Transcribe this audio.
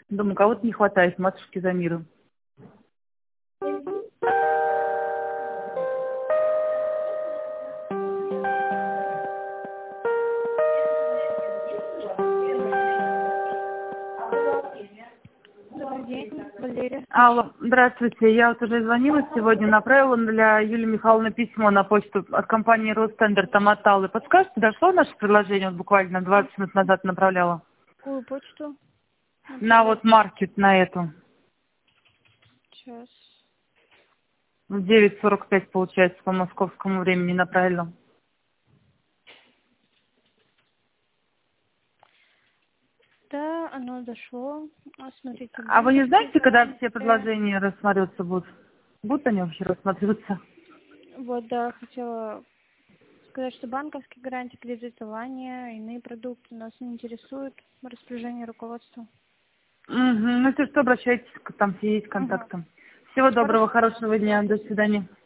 Думаю, кого-то не хватает, матушки за миром. Добрый день, Валерия. Алло, здравствуйте. Я вот уже звонила сегодня, направила для Юлии Михайловны письмо на почту от компании Ростендер Томаталы. Подскажете, дошло наше предложение? Вот буквально 20 минут назад направляла. Какую почту? На вот маркет, на эту. Сейчас. В 9:45, получается, по московскому времени направила. Да, оно дошло. Смотрите, А вы не банковские знаете, когда все гарантии. предложения рассматриваться будут? Будут они вообще рассматриваться? Вот, да, хотела сказать, что банковские гарантии, кредитование, иные продукты нас не интересуют в распоряжении руководства. Угу. Ну, если что, обращайтесь, там все есть Угу. контактом. Всего доброго, Хорошо. хорошего дня. До свидания.